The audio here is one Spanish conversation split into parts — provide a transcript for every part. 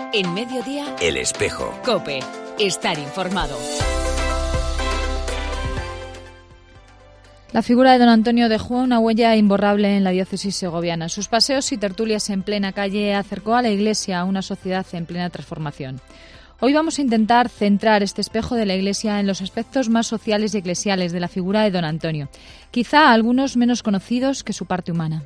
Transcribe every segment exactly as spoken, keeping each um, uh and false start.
En Mediodía, El Espejo. COPE. Estar informado. La figura de don Antonio dejó una huella imborrable en la diócesis segoviana. Sus paseos y tertulias en plena calle acercó a la Iglesia a una sociedad en plena transformación. Hoy vamos a intentar centrar este espejo de la Iglesia en los aspectos más sociales y eclesiales de la figura de don Antonio, quizá algunos menos conocidos que su parte humana.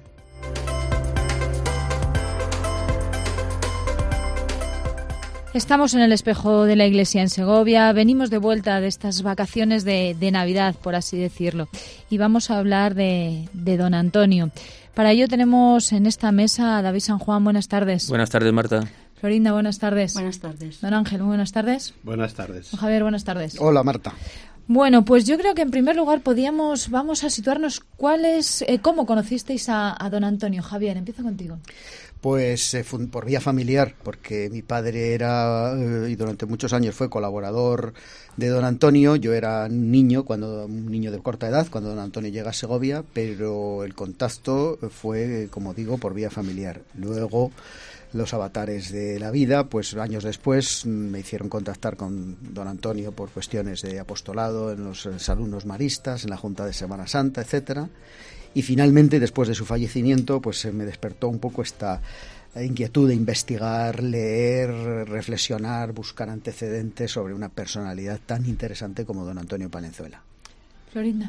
Estamos en el espejo de la Iglesia en Segovia, venimos de vuelta de estas vacaciones de, de Navidad, por así decirlo, y vamos a hablar de, de don Antonio. Para ello tenemos en esta mesa a David San Juan. Buenas tardes. Buenas tardes, Marta. Florinda, buenas tardes. Buenas tardes. Don Ángel, muy buenas tardes. Buenas tardes. Don Javier, buenas tardes. Hola, Marta. Bueno, pues yo creo que en primer lugar podíamos, vamos a situarnos cuál es, eh, cómo conocisteis a, a don Antonio. Javier, empiezo contigo. Pues eh, por vía familiar, porque mi padre era, eh, y durante muchos años fue colaborador de don Antonio. Yo era un niño, cuando un niño de corta edad, cuando don Antonio llega a Segovia, pero el contacto fue, como digo, por vía familiar. Luego, los avatares de la vida, pues años después me hicieron contactar con don Antonio por cuestiones de apostolado en los alumnos maristas, en la Junta de Semana Santa, etcétera. Y finalmente, después de su fallecimiento, pues se me despertó un poco esta inquietud de investigar, leer, reflexionar, buscar antecedentes sobre una personalidad tan interesante como don Antonio Palenzuela. Florinda.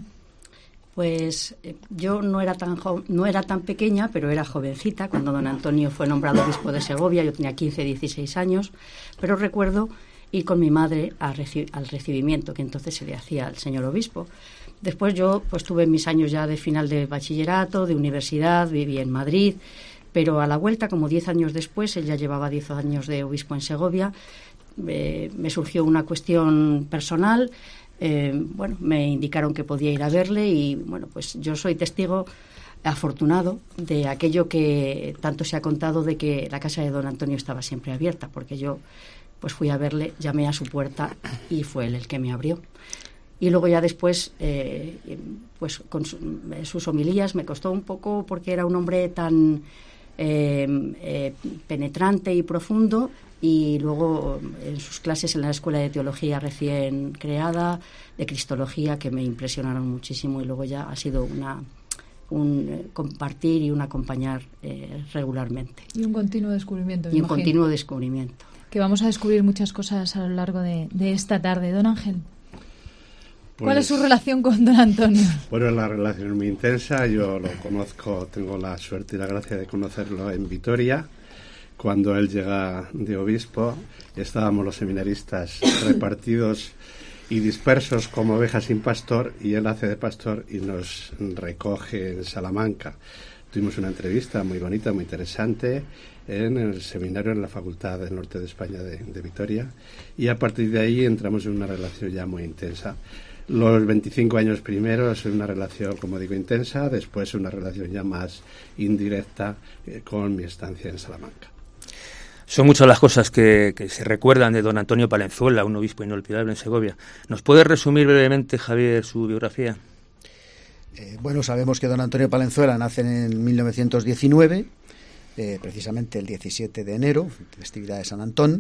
Pues eh, yo no era tan jo- no era tan pequeña, pero era jovencita cuando don Antonio fue nombrado obispo de Segovia. Yo tenía quince, dieciséis años, pero recuerdo ir con mi madre a reci- al recibimiento que entonces se le hacía al señor obispo. Después yo pues tuve mis años ya de final de bachillerato, de universidad, viví en Madrid, pero a la vuelta, como diez años después, él ya llevaba diez años de obispo en Segovia, eh, me surgió una cuestión personal. Eh, bueno, me indicaron que podía ir a verle y bueno, pues yo soy testigo afortunado de aquello que tanto se ha contado, de que la casa de don Antonio estaba siempre abierta, porque yo pues fui a verle, llamé a su puerta y fue él el que me abrió. Y luego ya después, eh, pues con su, sus homilías me costó un poco, porque era un hombre tan eh, eh, penetrante y profundo. Y luego en sus clases en la Escuela de Teología recién creada, de Cristología, que me impresionaron muchísimo, y luego ya ha sido una un eh, compartir y un acompañar eh, regularmente. Y un continuo descubrimiento. Y un imagino. continuo descubrimiento. Que vamos a descubrir muchas cosas a lo largo de, de esta tarde. Don Ángel, Pues, ¿cuál es su relación con don Antonio? Bueno, la relación es muy intensa. Yo lo conozco, tengo la suerte y la gracia de conocerlo en Vitoria. Cuando él llega de obispo, estábamos los seminaristas repartidos y dispersos como ovejas sin pastor, y él hace de pastor y nos recoge en Salamanca. Tuvimos una entrevista muy bonita, muy interesante, en el seminario en la Facultad del Norte de España de, de Vitoria, y a partir de ahí entramos en una relación ya muy intensa. Los veinticinco años primeros una relación, como digo, intensa, después una relación ya más indirecta eh, con mi estancia en Salamanca. Son muchas las cosas que, que se recuerdan de don Antonio Palenzuela, un obispo inolvidable en Segovia. ¿Nos puede resumir brevemente, Javier, su biografía? Eh, bueno, sabemos que don Antonio Palenzuela nace en mil novecientos diecinueve, eh, precisamente el diecisiete de enero, festividad de San Antón.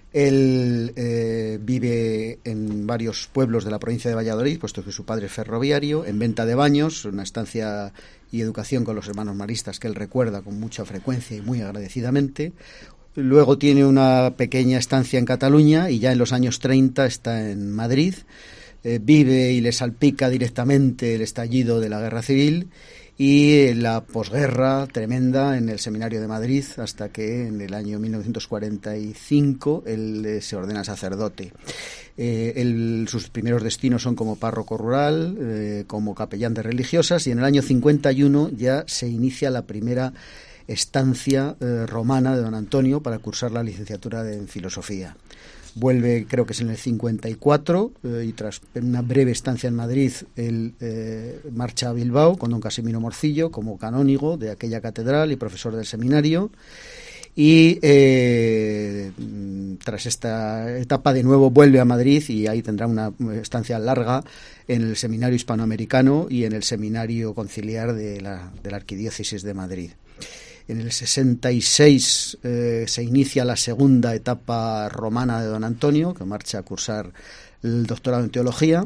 Él eh, vive en varios pueblos de la provincia de Valladolid, puesto que su padre es ferroviario, en Venta de Baños, una estancia y educación con los hermanos maristas que él recuerda con mucha frecuencia y muy agradecidamente. Luego tiene una pequeña estancia en Cataluña y ya en los años treinta está en Madrid. Eh, vive y le salpica directamente el estallido de la Guerra Civil y la posguerra tremenda en el Seminario de Madrid, hasta que en el año mil novecientos cuarenta y cinco él eh, se ordena sacerdote. Eh, él, sus primeros destinos son como párroco rural, eh, como capellán de religiosas, y en el año cincuenta y uno ya se inicia la primera estancia eh, romana de don Antonio para cursar la licenciatura de, en filosofía. Vuelve, creo que es en el cincuenta y cuatro, eh, y tras una breve estancia en Madrid, él eh, marcha a Bilbao con don Casimiro Morcillo como canónigo de aquella catedral y profesor del seminario. Y eh, tras esta etapa de nuevo vuelve a Madrid y ahí tendrá una estancia larga en el Seminario Hispanoamericano y en el Seminario Conciliar de la, de la Arquidiócesis de Madrid. En el sesenta y seis eh, se inicia la segunda etapa romana de don Antonio, que marcha a cursar el doctorado en teología.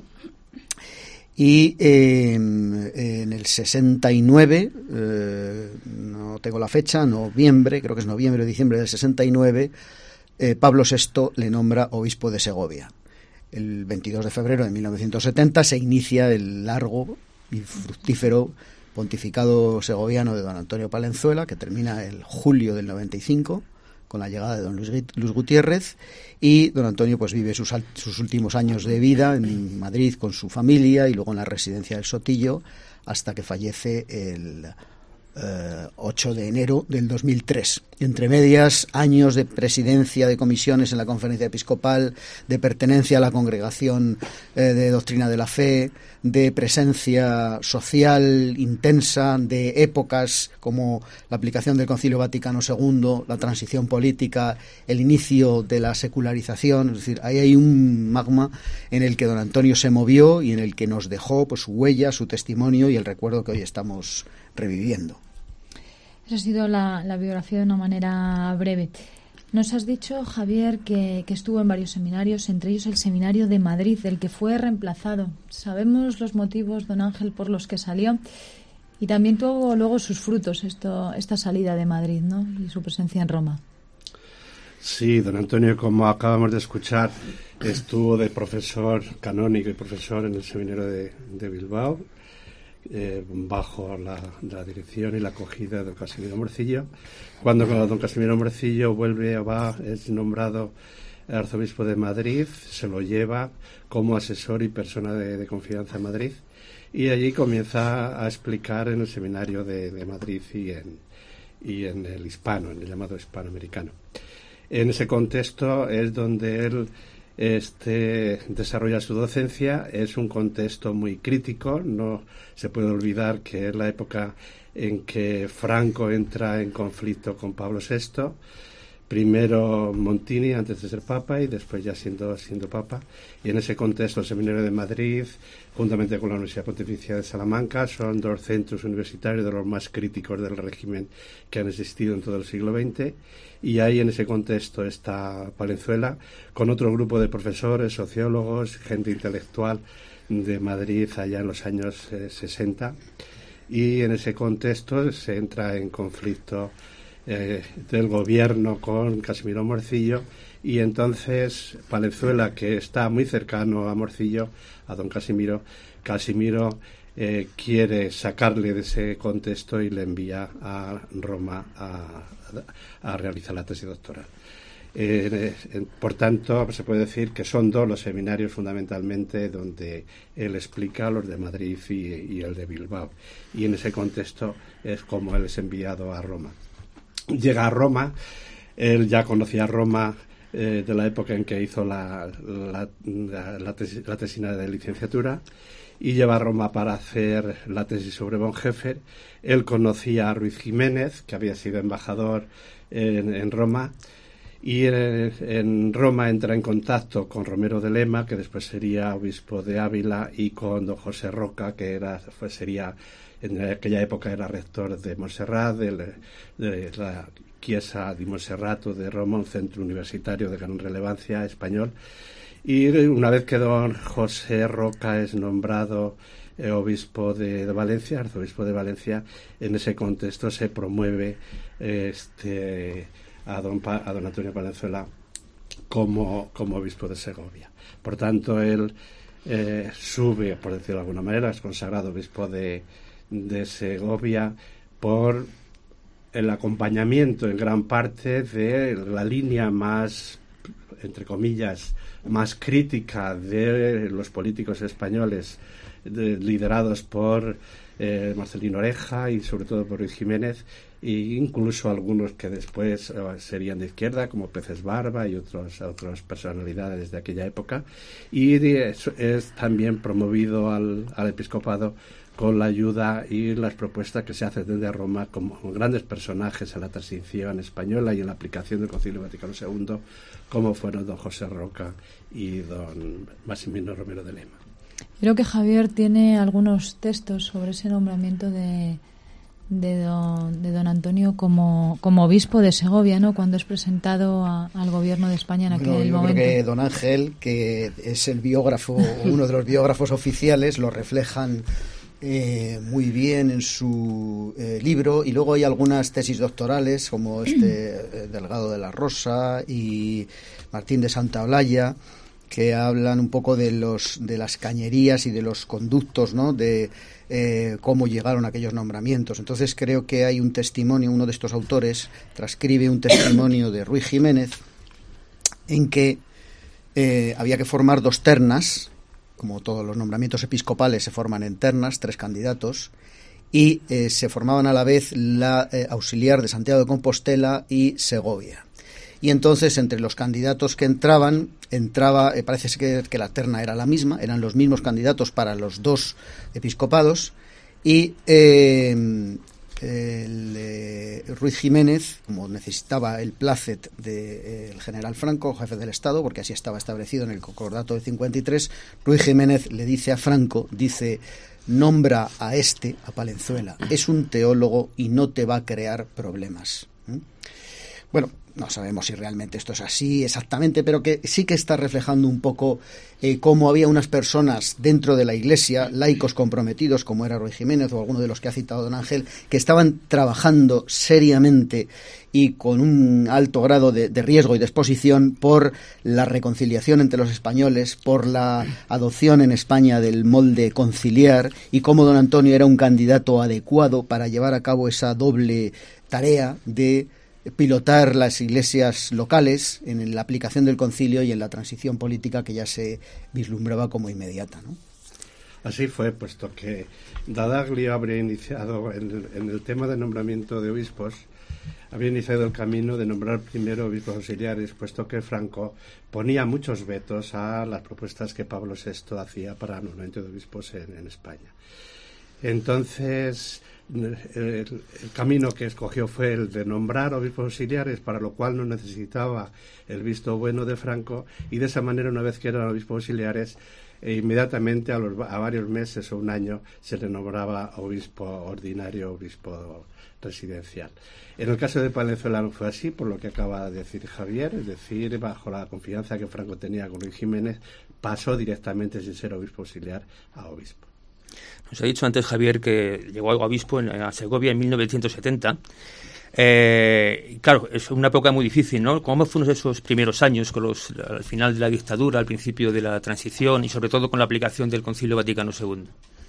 Y eh, en el sesenta y nueve, eh, no tengo la fecha, noviembre, creo que es noviembre o diciembre del sesenta y nueve, eh, Pablo sexto le nombra obispo de Segovia. El veintidós de febrero de mil novecientos setenta se inicia el largo y fructífero pontificado segoviano de don Antonio Palenzuela, que termina el julio del noventa y cinco, con la llegada de don Luis, Luis Gutiérrez, y don Antonio pues vive sus, sus últimos años de vida en Madrid con su familia y luego en la residencia del Sotillo hasta que fallece el eh, ocho de enero del dos mil tres. Entre medias, años de presidencia de comisiones en la Conferencia Episcopal, de pertenencia a la Congregación eh, de Doctrina de la Fe, de presencia social intensa, de épocas como la aplicación del Concilio Vaticano segundo, la transición política, el inicio de la secularización. Es decir, ahí hay un magma en el que don Antonio se movió y en el que nos dejó pues su huella, su testimonio y el recuerdo que hoy estamos reviviendo. Esa ha sido la, la biografía de una manera breve. Nos has dicho, Javier, que, que estuvo en varios seminarios, entre ellos el Seminario de Madrid, del que fue reemplazado. ¿Sabemos los motivos, don Ángel, por los que salió? Y también tuvo luego sus frutos esto, esta salida de Madrid, ¿no? Y su presencia en Roma. Sí, don Antonio, como acabamos de escuchar, estuvo de profesor canónico y profesor en el Seminario de, de Bilbao, Eh, bajo la, la dirección y la acogida de don Casimiro Morcillo. Cuando don Casimiro Morcillo vuelve, va, es nombrado arzobispo de Madrid, se lo lleva como asesor y persona de, de confianza en Madrid, y allí comienza a explicar en el seminario de, de Madrid y en, y en el hispano, en el llamado hispanoamericano. En ese contexto es donde él Este desarrolla su docencia. Es un contexto muy crítico, no se puede olvidar que es la época en que Franco entra en conflicto con Pablo sexto, primero Montini antes de ser papa y después ya siendo, siendo papa, y en ese contexto el Seminario de Madrid, juntamente con la Universidad Pontificia de Salamanca, son dos centros universitarios de los más críticos del régimen que han existido en todo el siglo veinte. Y ahí en ese contexto está Palenzuela, con otro grupo de profesores, sociólogos, gente intelectual de Madrid allá en los años eh, sesenta. Y en ese contexto se entra en conflicto eh, del gobierno con Casimiro Morcillo, y entonces Palenzuela, que está muy cercano a Morcillo, a don Casimiro, Casimiro eh, quiere sacarle de ese contexto y le envía a Roma a a realizar la tesis doctoral. Eh, eh, por tanto, se puede decir que son dos los seminarios fundamentalmente donde él explica, los de Madrid y, y el de Bilbao. Y en ese contexto es como él es enviado a Roma. Llega a Roma, él ya conocía Roma eh, de la época en que hizo la, la, la, la, tesis, la tesina de licenciatura, y lleva a Roma para hacer la tesis sobre Bonhoeffer. Él conocía a Ruiz Jiménez, que había sido embajador en, en Roma, y en, en Roma entra en contacto con Romero de Lema, que después sería obispo de Ávila, y con don José Roca, que era, fue, sería, en aquella época era rector de Montserrat, de, de la Chiesa di Monserrato de Roma, un centro universitario de gran relevancia español. Y una vez que don José Roca es nombrado eh, obispo de, de Valencia, arzobispo de Valencia, en ese contexto se promueve eh, este, a, don pa, a don Antonio Palenzuela como, como obispo de Segovia. Por tanto, él eh, sube, por decirlo de alguna manera, es consagrado obispo de, de Segovia por el acompañamiento en gran parte de la línea más, entre comillas, más crítica de los políticos españoles de, liderados por eh, Marcelino Oreja y sobre todo por Ruiz Jiménez, e incluso algunos que después eh, serían de izquierda, como Peces Barba y otros, otras personalidades de aquella época. Y es, es también promovido al, al episcopado con la ayuda y las propuestas que se hacen desde Roma como grandes personajes en la transición española y en la aplicación del Concilio Vaticano segundo, como fueron don José Roca y don Maximino Romero de Lema. Creo que Javier tiene algunos textos sobre ese nombramiento de, de don, de don Antonio como, como obispo de Segovia, ¿no?, cuando es presentado a, al gobierno de España en bueno, aquel yo momento. Creo que don Ángel, que es el biógrafo, uno de los biógrafos oficiales, lo reflejan eh, muy bien en su eh, libro, y luego hay algunas tesis doctorales como este eh, Delgado de la Rosa y Martín de Santaolalla, que hablan un poco de los de las cañerías y de los conductos, ¿no?, de eh, cómo llegaron aquellos nombramientos. Entonces creo que hay un testimonio, uno de estos autores transcribe un testimonio de Ruy Jiménez en que eh, había que formar dos ternas, como todos los nombramientos episcopales se forman en ternas, tres candidatos, y eh, se formaban a la vez la eh, auxiliar de Santiago de Compostela y Segovia. Y entonces, entre los candidatos que entraban, entraba, eh, parece que, que la terna era la misma, eran los mismos candidatos para los dos episcopados, y eh, el, eh, Ruiz Jiménez, como necesitaba el plácet del eh, general Franco, jefe del Estado, porque así estaba establecido en el Concordato del cincuenta y tres, Ruiz Jiménez le dice a Franco, dice: nombra a este, a Palenzuela, es un teólogo y no te va a crear problemas. ¿Mm? Bueno, no sabemos si realmente esto es así exactamente, pero que sí que está reflejando un poco eh, cómo había unas personas dentro de la Iglesia, laicos comprometidos, como era Ruy Jiménez o alguno de los que ha citado don Ángel, que estaban trabajando seriamente y con un alto grado de, de riesgo y de exposición por la reconciliación entre los españoles, por la adopción en España del molde conciliar, y cómo don Antonio era un candidato adecuado para llevar a cabo esa doble tarea de pilotar las iglesias locales en la aplicación del concilio y en la transición política que ya se vislumbraba como inmediata, ¿no? Así fue, puesto que Dadaglio habría iniciado en el, en el tema de nombramiento de obispos, había iniciado el camino de nombrar primero obispos auxiliares, puesto que Franco ponía muchos vetos a las propuestas que Pablo sexto hacía para el nombramiento de obispos en, en España. Entonces, el, el camino que escogió fue el de nombrar obispos auxiliares, para lo cual no necesitaba el visto bueno de Franco, y de esa manera, una vez que eran obispos auxiliares, e inmediatamente a, los, a varios meses o un año se le nombraba obispo ordinario, obispo residencial. En el caso de Palenzuela no fue así, por lo que acaba de decir Javier, es decir, bajo la confianza que Franco tenía con Ruy Jiménez, pasó directamente sin ser obispo auxiliar a obispo. Nos ha dicho antes Javier que llegó a obispo en, a Segovia en mil novecientos setenta. Eh, claro, es una época muy difícil, ¿no? ¿Cómo fueron esos primeros años, con los, al final de la dictadura, al principio de la transición y sobre todo con la aplicación del Concilio Vaticano segundo?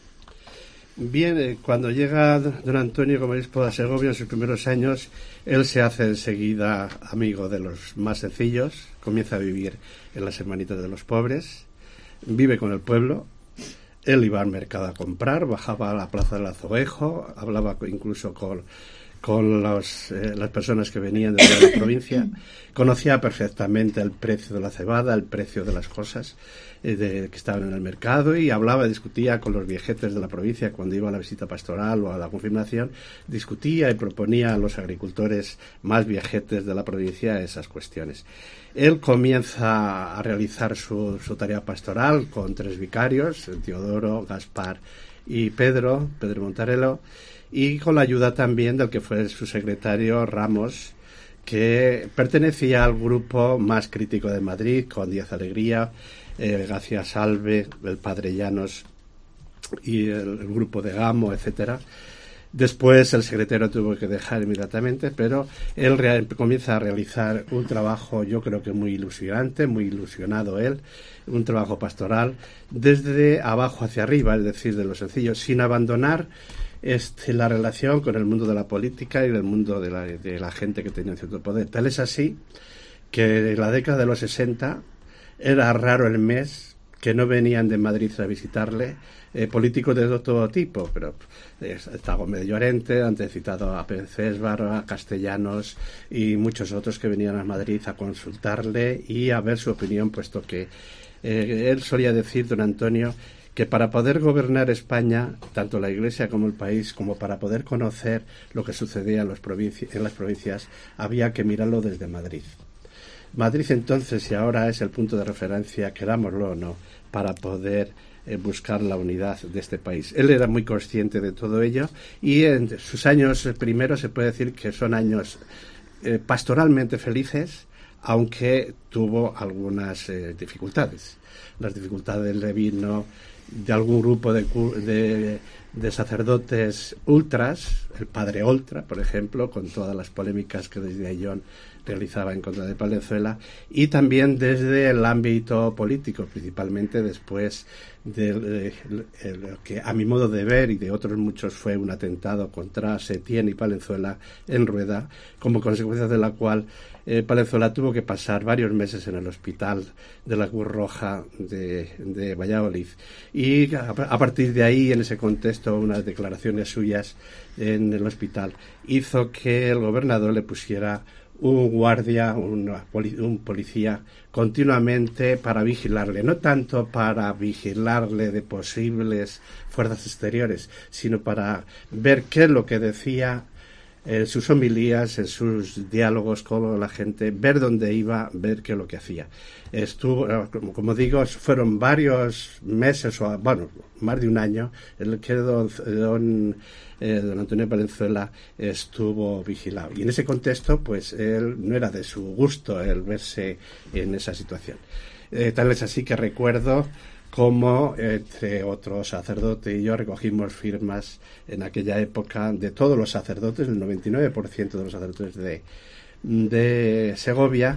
Bien, eh, cuando llega don Antonio como obispo de Segovia en sus primeros años, él se hace enseguida amigo de los más sencillos, comienza a vivir en las Hermanitas de los Pobres, vive con el pueblo. Él iba al mercado a comprar, bajaba a la plaza del Azoguejo, hablaba incluso con, con los, eh, las personas que venían de la provincia, conocía perfectamente el precio de la cebada, el precio de las cosas eh, de, que estaban en el mercado, y hablaba, discutía con los viejetes de la provincia cuando iba a la visita pastoral o a la confirmación, discutía y proponía a los agricultores más viejetes de la provincia esas cuestiones. Él comienza a realizar su, su tarea pastoral con tres vicarios, Teodoro, Gaspar y Pedro, Pedro Montarello, y con la ayuda también del que fue su secretario Ramos, que pertenecía al grupo más crítico de Madrid, con Díaz Alegría, eh, García Salve, el padre Llanos y el, el grupo de Gamo, etcétera. Después el secretario tuvo que dejar inmediatamente, pero él real, comienza a realizar un trabajo, yo creo que muy ilusionante, muy ilusionado él, un trabajo pastoral desde abajo hacia arriba, es decir, de lo sencillo, sin abandonar este, la relación con el mundo de la política y del mundo de la, de la gente que tenía cierto poder. Tal es así que en la década de los sesenta era raro el mes que no venían de Madrid a visitarle eh, políticos de todo tipo, pero eh, está Gómez de Llorente, antes citado a Pencésbar, a Castellanos y muchos otros que venían a Madrid a consultarle y a ver su opinión, puesto que eh, él solía decir, don Antonio, que para poder gobernar España, tanto la Iglesia como el país, como para poder conocer lo que sucedía en, los provinci- en las provincias, había que mirarlo desde Madrid. Madrid entonces y ahora es el punto de referencia, querámoslo o no, para poder eh, buscar la unidad de este país. Él era muy consciente de todo ello y en sus años primeros se puede decir que son años eh, pastoralmente felices, aunque tuvo algunas eh, dificultades. Las dificultades le vino de algún grupo de, de, de sacerdotes ultras, el padre Oltra, por ejemplo, con todas las polémicas que desde Ayllón realizaba en contra de Palenzuela, y también desde el ámbito político, principalmente después de, de, de lo que a mi modo de ver y de otros muchos fue un atentado contra Setién y Palenzuela en Rueda, como consecuencia de la cual eh, Palenzuela tuvo que pasar varios meses en el hospital de la Cruz Roja de, de Valladolid, y a, a partir de ahí, en ese contexto, unas declaraciones suyas en el hospital hizo que el gobernador le pusiera un guardia, una, un policía continuamente para vigilarle, no tanto para vigilarle de posibles fuerzas exteriores, sino para ver qué es lo que decía en sus homilías, en sus diálogos con la gente, ver dónde iba, ver qué es lo que hacía. Estuvo, como, como digo, fueron varios meses, o bueno, más de un año, en el que don, don, eh, don Antonio Palenzuela estuvo vigilado. Y en ese contexto, pues, él no era de su gusto el verse en esa situación. Eh, tal es así que recuerdo como, entre otros sacerdotes y yo, recogimos firmas en aquella época de todos los sacerdotes, el noventa y nueve por ciento de los sacerdotes de, de Segovia,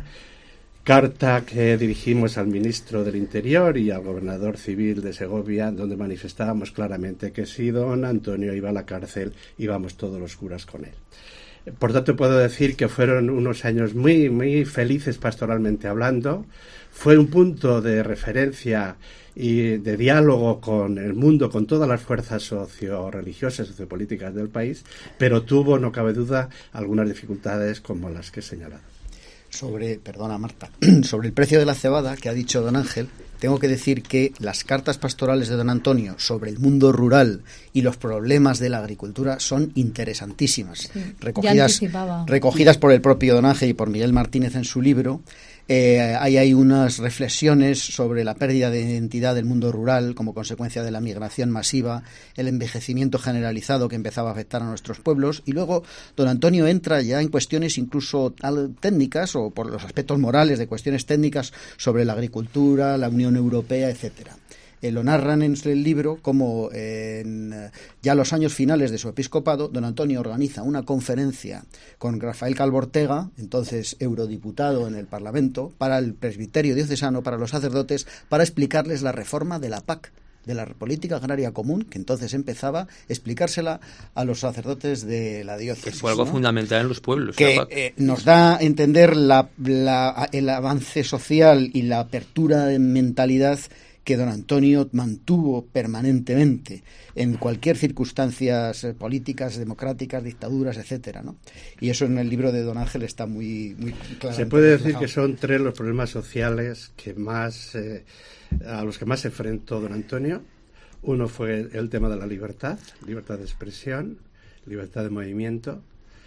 carta que dirigimos al ministro del Interior y al gobernador civil de Segovia, donde manifestábamos claramente que si don Antonio iba a la cárcel, íbamos todos los curas con él. Por tanto, puedo decir que fueron unos años muy, muy felices pastoralmente hablando. Fue un punto de referencia y de diálogo con el mundo, con todas las fuerzas socio-religiosas, sociopolíticas del país, pero tuvo, no cabe duda, algunas dificultades como las que he señalado. Sobre, perdona Marta, sobre el precio de la cebada que ha dicho don Ángel, tengo que decir que las cartas pastorales de don Antonio sobre el mundo rural y los problemas de la agricultura son interesantísimas, sí, recogidas, recogidas por el propio don Ángel y por Miguel Martínez en su libro. Eh, hay, hay unas reflexiones sobre la pérdida de identidad del mundo rural como consecuencia de la migración masiva, el envejecimiento generalizado que empezaba a afectar a nuestros pueblos, y luego don Antonio entra ya en cuestiones incluso técnicas o por los aspectos morales de cuestiones técnicas sobre la agricultura, la Unión Europea, etcétera. Eh, lo narran en el libro como eh, en eh, ya los años finales de su episcopado, don Antonio organiza una conferencia con Rafael Calvo Ortega, entonces eurodiputado en el Parlamento, para el presbiterio diocesano, para los sacerdotes, para explicarles la reforma de la P A C, de la Política Agraria Común, que entonces empezaba a explicársela a los sacerdotes de la diócesis. Que fue algo, ¿no?, fundamental en los pueblos. Que eh, nos da a entender la, la, el avance social y la apertura de mentalidad que don Antonio mantuvo permanentemente en cualquier circunstancias políticas, democráticas, dictaduras, etcétera, ¿no? Y eso en el libro de don Ángel está muy, muy claro. Se puede decir que son tres los problemas sociales que más eh, a los que más se enfrentó don Antonio. Uno fue el tema de la libertad, libertad de expresión, libertad de movimiento.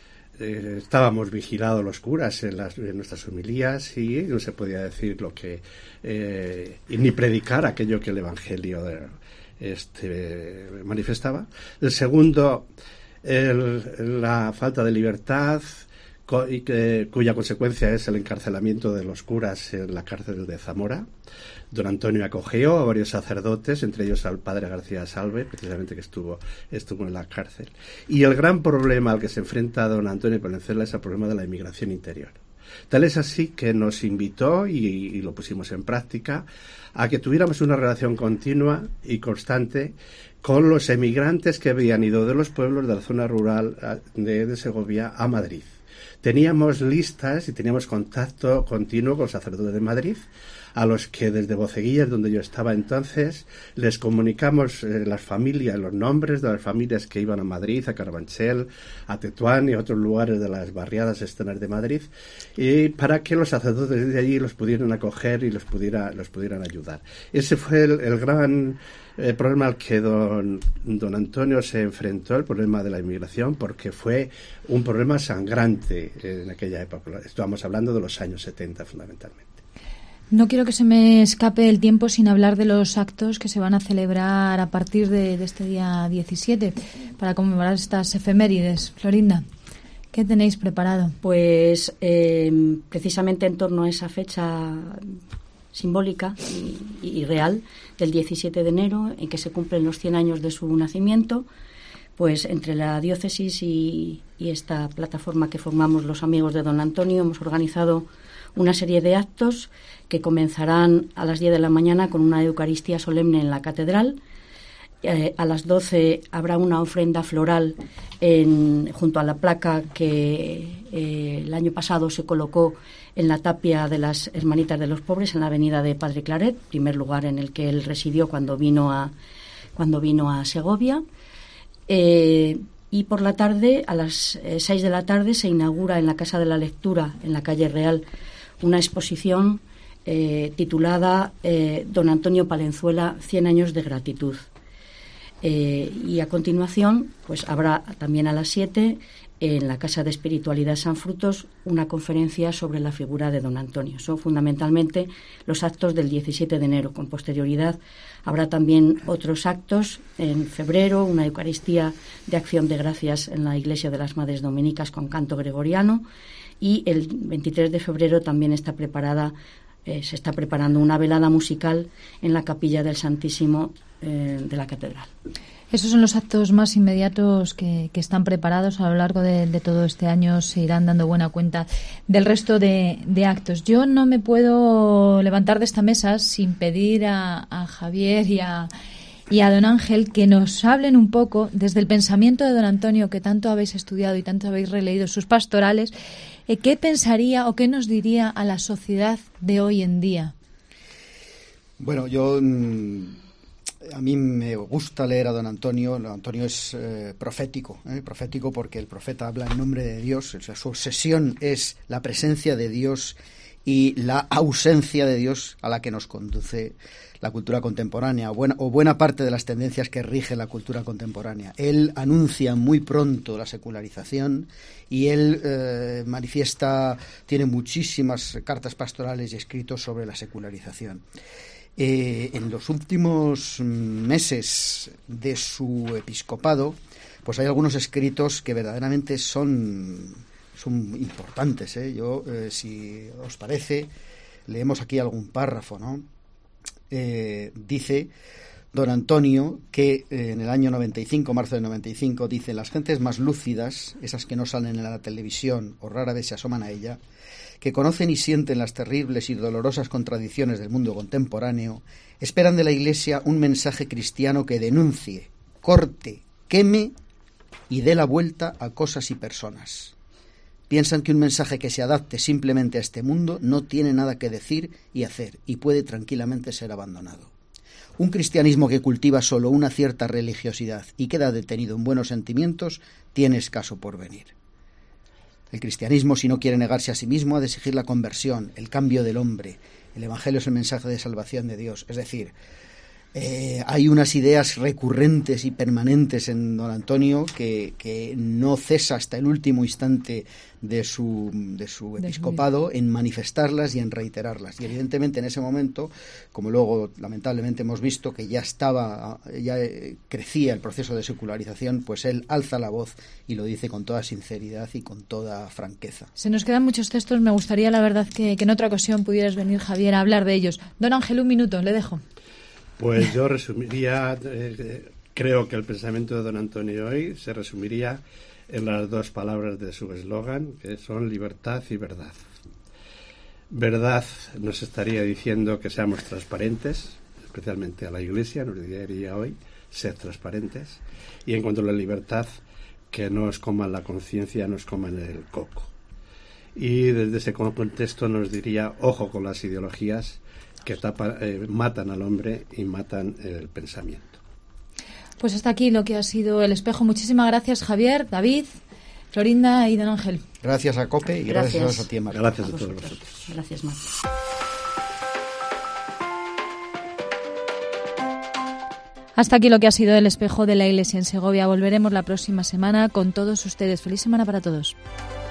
Eh, estábamos vigilados los curas en, las, en nuestras homilías y no se podía decir lo que eh, y ni predicar aquello que el Evangelio de, este, manifestaba. El segundo, el, la falta de libertad, co, y que, cuya consecuencia es el encarcelamiento de los curas en la cárcel de Zamora. Don Antonio acogió a varios sacerdotes, entre ellos al padre García Salve, precisamente que estuvo, estuvo en la cárcel. Y el gran problema al que se enfrenta don Antonio Palenzuela es el problema de la inmigración interior. Tal es así que nos invitó, y, y lo pusimos en práctica, a que tuviéramos una relación continua y constante con los emigrantes que habían ido de los pueblos de la zona rural de, de Segovia a Madrid. Teníamos listas y teníamos contacto continuo con sacerdotes de Madrid, a los que desde Boceguillas, donde yo estaba entonces, les comunicamos eh, las familias, los nombres de las familias que iban a Madrid, a Carabanchel, a Tetuán y a otros lugares de las barriadas externas de Madrid, y para que los sacerdotes de allí los pudieran acoger y los, pudiera, los pudieran ayudar. Ese fue el, el gran eh, problema al que don, don Antonio se enfrentó, el problema de la inmigración, porque fue un problema sangrante en aquella época. Estábamos hablando de los años setenta fundamentalmente. No quiero que se me escape el tiempo sin hablar de los actos que se van a celebrar a partir de, de este día diecisiete para conmemorar estas efemérides. Florinda, ¿qué tenéis preparado? Pues eh, precisamente en torno a esa fecha simbólica y, y real del diecisiete de enero, en que se cumplen los cien años de su nacimiento, pues entre la diócesis y, y esta plataforma que formamos los amigos de don Antonio hemos organizado una serie de actos que comenzarán a las diez de la mañana con una Eucaristía solemne en la catedral. Eh, a las doce habrá una ofrenda floral en, junto a la placa que eh, el año pasado se colocó en la tapia de las Hermanitas de los Pobres en la avenida de Padre Claret, primer lugar en el que él residió cuando vino a, cuando vino a Segovia. Eh, y por la tarde, a las eh, seis de la tarde, se inaugura en la Casa de la Lectura, en la calle Real, una exposición eh, titulada eh, Don Antonio Palenzuela, cien años de gratitud. Eh, y a continuación, pues habrá también a las siete, en la Casa de Espiritualidad San Frutos, una conferencia sobre la figura de don Antonio. Son fundamentalmente los actos del diecisiete de enero. Con posterioridad habrá también otros actos en febrero, una Eucaristía de Acción de Gracias en la Iglesia de las Madres Dominicas con canto gregoriano, y el veintitrés de febrero también está preparada, eh, se está preparando una velada musical en la Capilla del Santísimo eh, de la Catedral. Esos son los actos más inmediatos que, que están preparados. A lo largo de, de todo este año se irán dando buena cuenta del resto de, de actos. Yo no me puedo levantar de esta mesa sin pedir a, a Javier y a, y a don Ángel que nos hablen un poco desde el pensamiento de don Antonio, que tanto habéis estudiado y tanto habéis releído sus pastorales. Eh, ¿Qué pensaría o qué nos diría a la sociedad de hoy en día? Bueno, yo... Mmm... A mí me gusta leer a don Antonio. Don Antonio es eh, profético, ¿eh? profético porque el profeta habla en nombre de Dios. O sea, su obsesión es la presencia de Dios y la ausencia de Dios a la que nos conduce la cultura contemporánea o buena, o buena parte de las tendencias que rige la cultura contemporánea. Él anuncia muy pronto la secularización y él eh, manifiesta, tiene muchísimas cartas pastorales y escritos sobre la secularización. Eh, en los últimos meses de su episcopado, pues hay algunos escritos que verdaderamente son, son importantes, ¿eh? Yo, eh, si os parece, leemos aquí algún párrafo, ¿no? Eh, dice don Antonio que eh, en el año noventa y cinco, marzo de noventa y cinco, dice: las gentes más lúcidas, esas que no salen en la televisión o rara vez se asoman a ella, que conocen y sienten las terribles y dolorosas contradicciones del mundo contemporáneo, esperan de la Iglesia un mensaje cristiano que denuncie, corte, queme y dé la vuelta a cosas y personas. Piensan que un mensaje que se adapte simplemente a este mundo no tiene nada que decir y hacer y puede tranquilamente ser abandonado. Un cristianismo que cultiva solo una cierta religiosidad y queda detenido en buenos sentimientos tiene escaso porvenir. El cristianismo, si no quiere negarse a sí mismo, ha de exigir la conversión, el cambio del hombre. El Evangelio es el mensaje de salvación de Dios. Es decir, eh, hay unas ideas recurrentes y permanentes en don Antonio que, que no cesa hasta el último instante de su, de su episcopado en manifestarlas y en reiterarlas. Y evidentemente en ese momento, como luego lamentablemente hemos visto que ya estaba, ya crecía el proceso de secularización, pues él alza la voz y lo dice con toda sinceridad y con toda franqueza. Se nos quedan muchos textos. Me gustaría, la verdad, que, que en otra ocasión pudieras venir, Javier, a hablar de ellos. Don Ángel, un minuto, le dejo. Pues yo resumiría, eh, creo que el pensamiento de don Antonio hoy se resumiría en las dos palabras de su eslogan, que son libertad y verdad. Verdad nos estaría diciendo que seamos transparentes, especialmente a la Iglesia, nos diría hoy, ser transparentes. Y en cuanto a la libertad, que no os coman la conciencia, no os coman el coco. Y desde ese contexto nos diría, ojo con las ideologías que tapa, eh, matan al hombre y matan el pensamiento. Pues hasta aquí lo que ha sido El Espejo. Muchísimas gracias, Javier, David, Florinda y don Ángel. Gracias a COPE y gracias, gracias a ti, Marta. Gracias a, a todos vosotros. Gracias, Marta. Hasta aquí lo que ha sido El Espejo de la Iglesia en Segovia. Volveremos la próxima semana con todos ustedes. Feliz semana para todos.